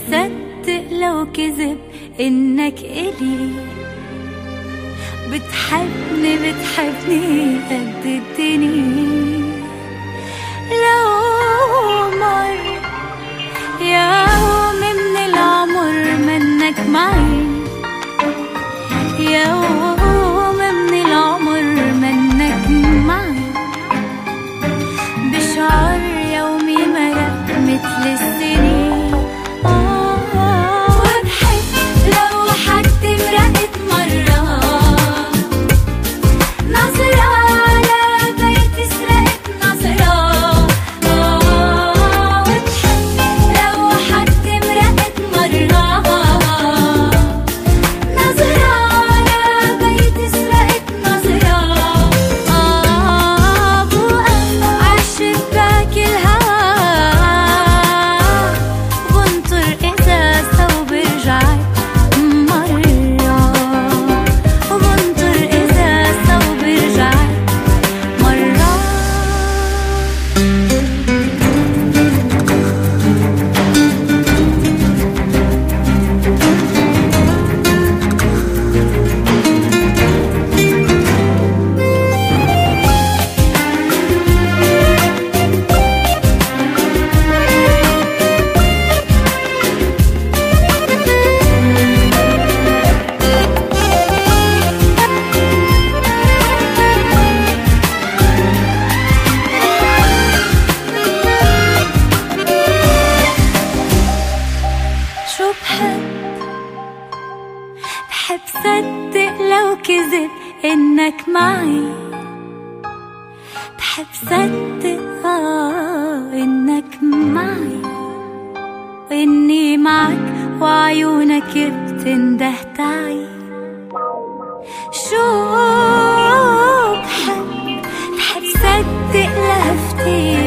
صدق لو كذب إنك إلي، بتحبني قد الدنيا. لو مر يوم من العمر منك معي، يوم من العمر منك معي، بشعر يومي مرق مثل السنين. وبحب لو حد مرقت مرة نظرة على بيت سرقت نظرة. وبحب لو حد مرقت مرة نظرة على بيت سرقت نظرة. بوقف عالشباك الهوا بنطر إزازة وبرجعت مرة، وبنطر إزازة وبرجعت مرة. شو بحب صدق لو كذب إنك معي، بحب صدق إنك معي، وإني معك وعيونك بتنده تعي. شو بحب صدق لهفتي